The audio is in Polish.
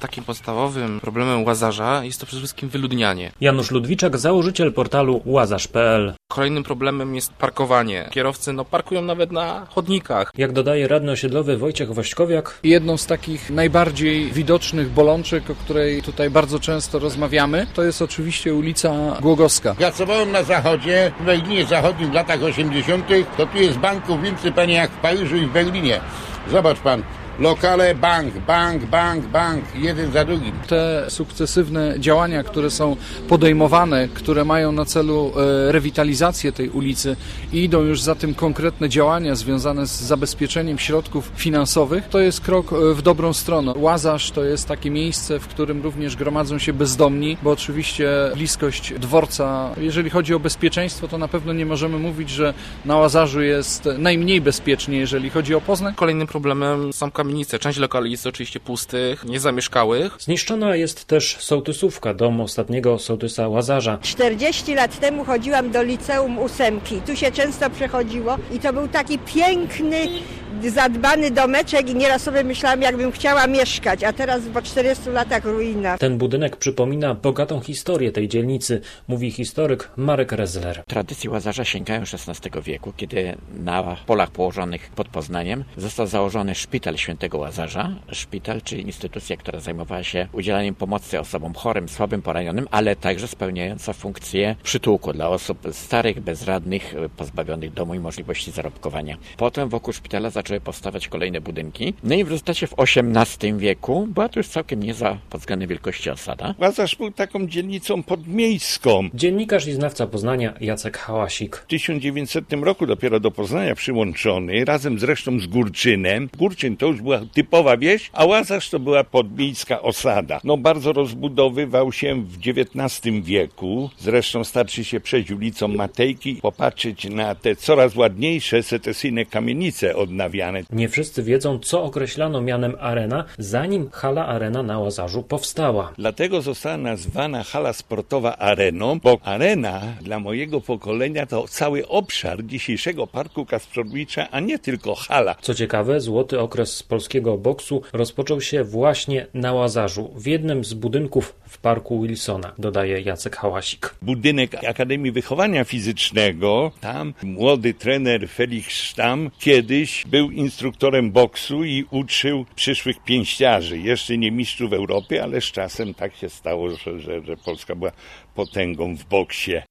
Takim podstawowym problemem Łazarza jest to przede wszystkim wyludnianie. Janusz Ludwiczak, założyciel portalu łazarz.pl. Kolejnym problemem jest parkowanie. Kierowcy parkują nawet na chodnikach. Jak dodaje radny osiedlowy Wojciech Wośkowiak, jedną z takich najbardziej widocznych bolączek, o której tutaj bardzo często rozmawiamy, to jest oczywiście ulica Głogowska. Pracowałem na zachodzie, w Berlinie Zachodnim w latach 80. To tu jest banków więcej, panie, jak w Paryżu i w Berlinie. Zobacz pan. Lokale, bank, jeden za drugim. Te sukcesywne działania, które są podejmowane, które mają na celu rewitalizację tej ulicy i idą już za tym konkretne działania związane z zabezpieczeniem środków finansowych, to jest krok w dobrą stronę. Łazarz to jest takie miejsce, w którym również gromadzą się bezdomni, bo oczywiście bliskość dworca, jeżeli chodzi o bezpieczeństwo, to na pewno nie możemy mówić, że na Łazarzu jest najmniej bezpiecznie, jeżeli chodzi o Poznań. Kolejnym problemem są kamienice. Część lokali jest oczywiście pustych, niezamieszkałych. Zniszczona jest też sołtysówka, dom ostatniego sołtysa Łazarza. 40 lat temu chodziłam do liceum 8. Tu się często przechodziło i to był taki piękny, zadbany domeczek i nieraz sobie myślałam, jakbym chciała mieszkać, a teraz po 40 latach ruina. Ten budynek przypomina bogatą historię tej dzielnicy, mówi historyk Marek Rezler. Tradycje Łazarza sięgają XVI wieku, kiedy na polach położonych pod Poznaniem został założony szpital świętego Łazarza. Szpital, czyli instytucja, która zajmowała się udzielaniem pomocy osobom chorym, słabym, poranionym, ale także spełniająca funkcję przytułku dla osób starych, bezradnych, pozbawionych domu i możliwości zarobkowania. Potem wokół szpitala zaczęły powstawać kolejne budynki. No i w rezultacie w XVIII wieku była to już całkiem niezła pod względem wielkości osada. Łazarz był taką dzielnicą podmiejską. Dziennikarz i znawca Poznania Jacek Hałasik. W 1900 roku dopiero do Poznania przyłączony, razem zresztą z Górczynem. Górczyn to już była typowa wieś, a Łazarz to była podmiejska osada. Bardzo rozbudowywał się w XIX wieku. Zresztą starczy się przejść ulicą Matejki i popatrzeć na te coraz ładniejsze secesyjne kamienice odnawiane. Nie wszyscy wiedzą, co określano mianem arena, zanim hala arena na Łazarzu powstała. Dlatego została nazwana hala sportowa areną, bo arena dla mojego pokolenia to cały obszar dzisiejszego Parku Kasprowicza, a nie tylko hala. Co ciekawe, złoty okres polskiego boksu rozpoczął się właśnie na Łazarzu, w jednym z budynków w Parku Wilsona, dodaje Jacek Hałasik. Budynek Akademii Wychowania Fizycznego, tam młody trener Felix Sztam kiedyś był instruktorem boksu i uczył przyszłych pięściarzy, jeszcze nie mistrzów Europy, ale z czasem tak się stało, że Polska była potęgą w boksie.